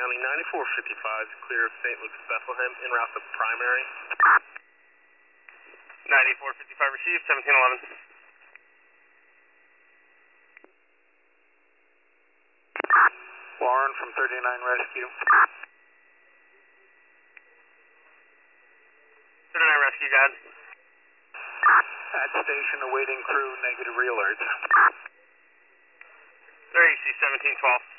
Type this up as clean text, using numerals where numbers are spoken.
County 9455, clear of St. Luke's Bethlehem, en route to primary. 9455 received, 1711. Lauren from 39 Rescue. 39 Rescue, go ahead. At station awaiting crew, negative re-alerts. There you see 1712.